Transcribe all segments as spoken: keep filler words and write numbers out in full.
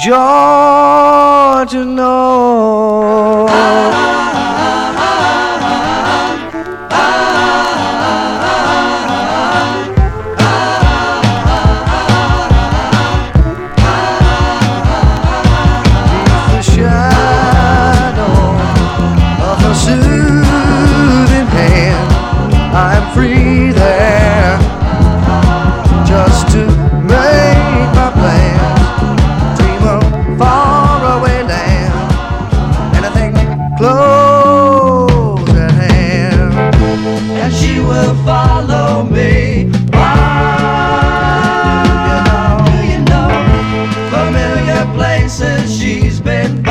joy to know. The shadow of her soothing hand, I'm free there just to make my plans. Dream of faraway land, anything close at hand, and she will follow me. Why? Do you know, familiar places she's been by?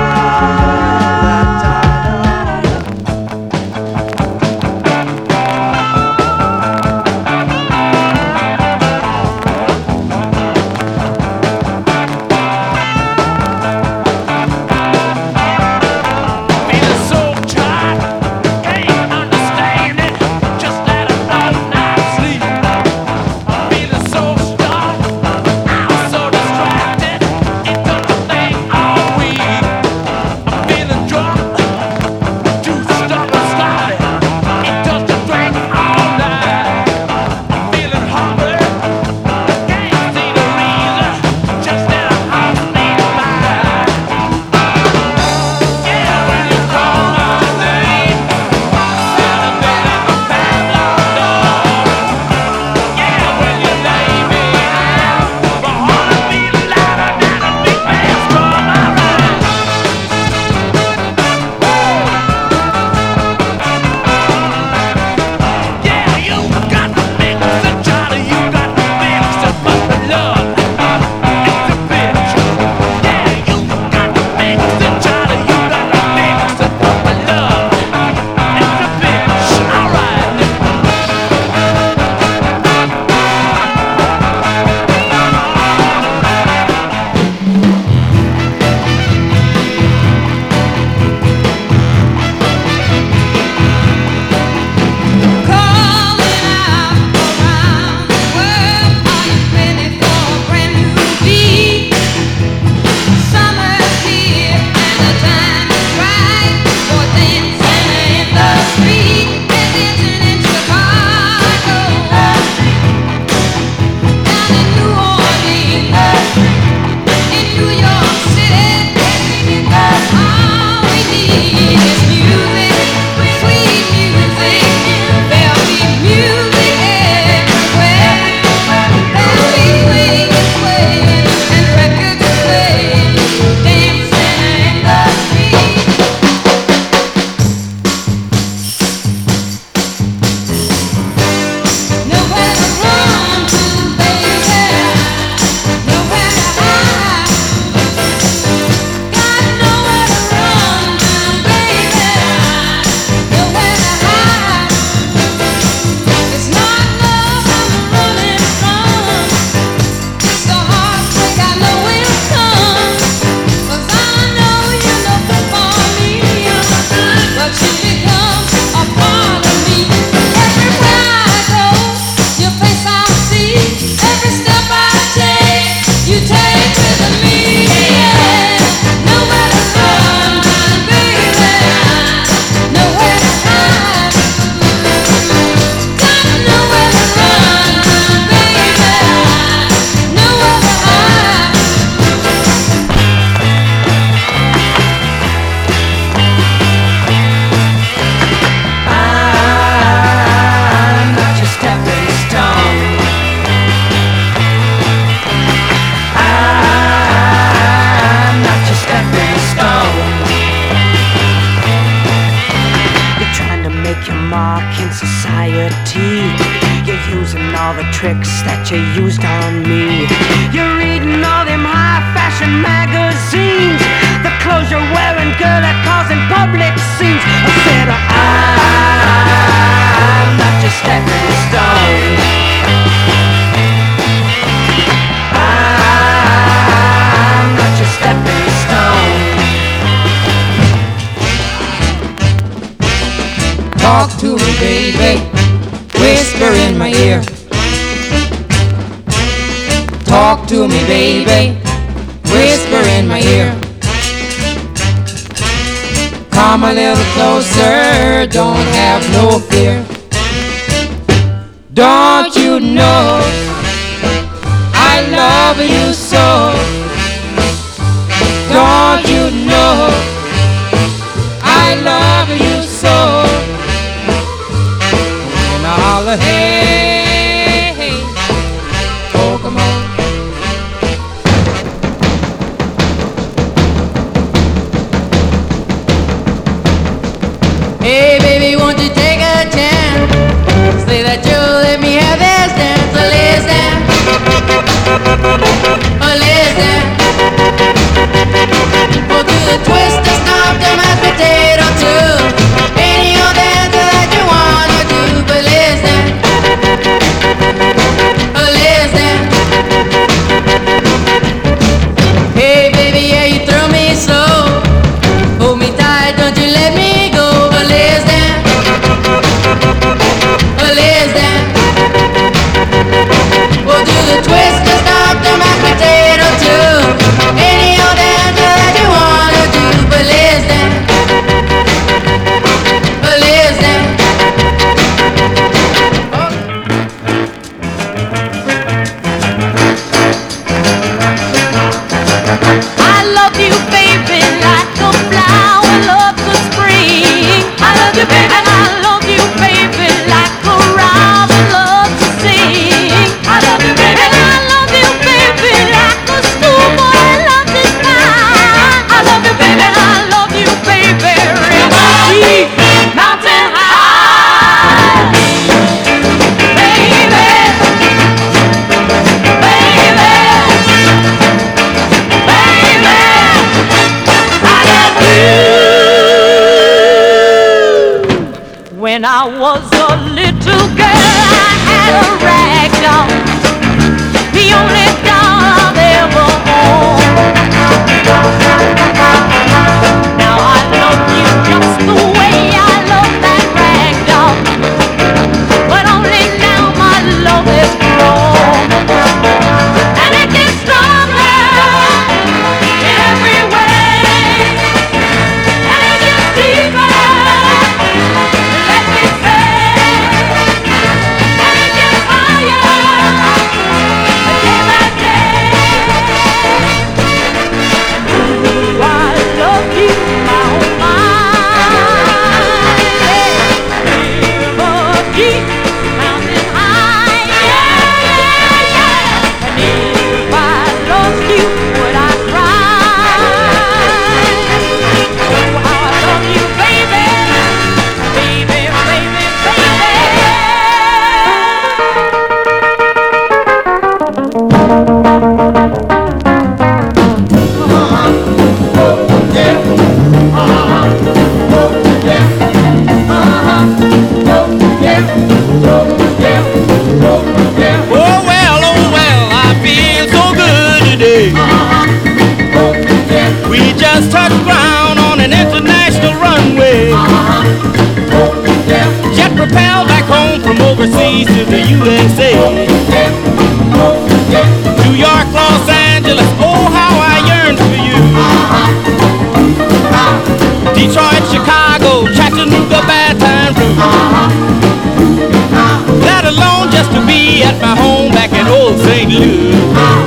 all the tricks that you used on me. You're reading all them high-fashion magazines, the clothes you're wearing, girl, that causing public scenes. I said, I'm not your stepping stone. I'm not your stepping stone. Talk to me, baby, whisper in my ear. Talk to me, baby, whisper in my ear. Come a little closer, don't have no fear. Don't you know I love you so? Don't you know I love you so? And I holler, hey, hey, oh, come on. Hey, baby, won't you take a chance? Say that you'll let me have this dance. Oh, listen, oh, listen. We'll do the twist, the stomp, the mashed potato too. Any old dance that you wanna do, but listen, oh, listen. Hey, baby, yeah, you throw me so. Hold me tight, don't you let me go. But listen, oh, listen. We'll do the twist, the stomp, the mashed potato too. Any old dance that you wanna do, but listen, but listen. I love you, baby, like a flower loves the spring. I love you, baby, and I love you, baby, like a robin loves to sing. I love you, baby, and I love you, baby, like a schoolboy loves his pie. I love you, baby, and I love you, baby, river deep, mountain high. Baby, when I was a little girl, I had a rag doll, the only doll I've ever owned. Now I love you just the way I love that rag doll, but only now my love is grown, and it gets stronger in every way, and it gets deeper. Let me say, and it gets higher. overseas to the U S A. New York, Los Angeles, oh how I yearn for you. Detroit, Chicago, Chattanooga, Baton Rouge. Let alone just to be at my home back in old Saint Louis.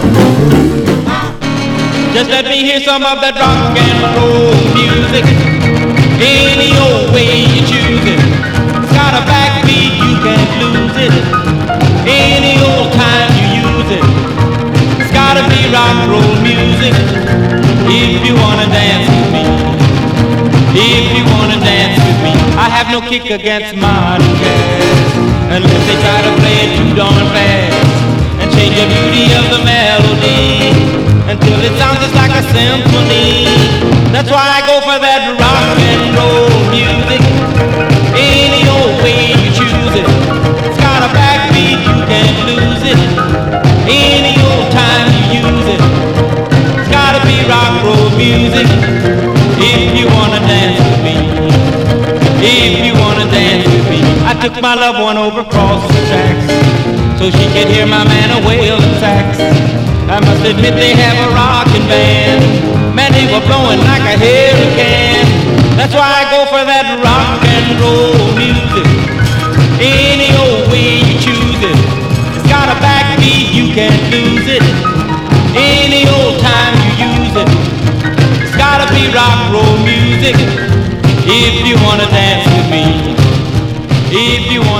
Just let me hear some of that rock and roll music, any old way you choose it. It's got a backbeat, you can't lose it, any old time you use it. It's gotta be rock and roll music, if you wanna dance with me, if you wanna dance with me. I have no kick against modern jazz, unless they try to play it too darn fast, and change the beauty of the melody until it sounds just like a symphony. That's why I go for that rock and roll music, any old way you choose it. It's got a backbeat, you can't lose it, any old time you use it. It's gotta be rock and roll music, if you wanna dance with me, if you wanna dance with me. I took my loved one over across the tracks, so she could hear my man a wail and sax. I must admit they have a rockin' band. Man, they were blowing like a hurricane. That's why I go for that rock and roll music. Any old way you choose it. It's got a backbeat, you can't lose it. Any old time you use it. It's gotta be rock roll music. If you wanna dance with me, if you wanna